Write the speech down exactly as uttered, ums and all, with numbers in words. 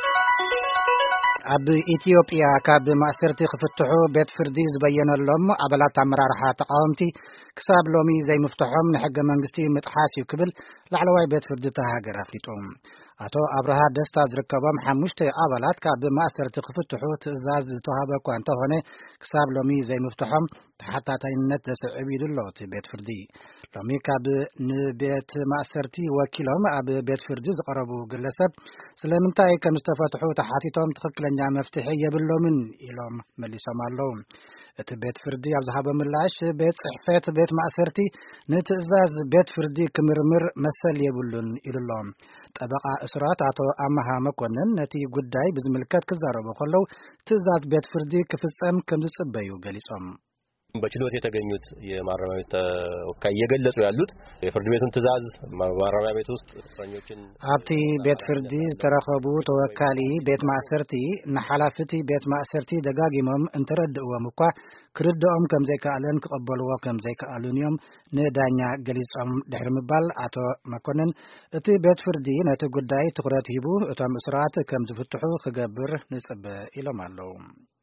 ኣብ ኢትዮጵያ ካብ ማእሰርቲ ክፍትሑ ቤት ፍርዲ ዝበየነሎም ኣባላት ኣመራርሓ ተቃወምቲ ክሳብ ሎሚ ዘይምፍትሖም ንሕገ መንግስቲ ምጥሓስ እዩ ክብል ላዕለዋይ ቤት ፍርዲ ተሃገር ኣፍሊጦም። አቶ አብርሃ ደስታ ዝርከቦም ሓሙሽተ ኣባላት ካብ ማእሰርቲ ክፍትሑ ትዕዛዝ ዝተዋሃበ እኳ እንተኾነ ክሳብ ሎሚ ዘይምፍትሖም ተሓታታይነት ዘስዕብ ኢሉሎ እቲ ቤት ፍርዲ። ሎሚ ካብ ንቤት ማእሰርቲ ወኪሎም ኣብ ቤት ፍርዲ ዝቀረቡ ግለሰብ ስለምንታይ ከም ዝተፈትሑ ተሓቲቶም ትክክለኛ መፍትሒ የብሎምን ኢሎም መሊሶም ኣለው። እቲ ቤት ፍርዲ ኣብ ዝሃበ ምላሽ ቤት ጽሕፈት ቤት ማእሰርቲ ንትዕዛዝ ቤት ፍርዲ ክምርምር መሰል የብሉን ኢሉሎም። ጠበቃ እስራት አቶ አማሃ መኮንን ነቲ ጉዳይ ብዝምልከት ክዛረቡ ከለው ትዕዛዝ ቤት ፍርዲ ክፍጸም ከም ዝጽበዩ ገሊጾም በችሎት የተገኙት የማረሚያ ቤት ተወካይ የገለጹ ያሉት የፍርድ ቤቱን ትዕዛዝ ማረሚያ ቤት ውስጥ እስረኞችን ኣብቲ ቤት ፍርዲ ዝተረኸቡ ተወካሊ ቤት ማእሰርቲ ንሓላፍቲ ቤት ማእሰርቲ ደጋጊሞም እንተረድእዎም እኳ ክርድኦም ከም ዘይከኣለን ክቐበልዎ ከም ዘይከኣሉን እዮም ንዳኛ ገሊጾም ድሕሪ ምባል አቶ መኮንን እቲ ቤት ፍርዲ ነቲ ጉዳይ ትኩረት ሂቡ እቶም እስራት ከም ዝፍትሑ ክገብር ንጽበ ኢሎም ኣለው።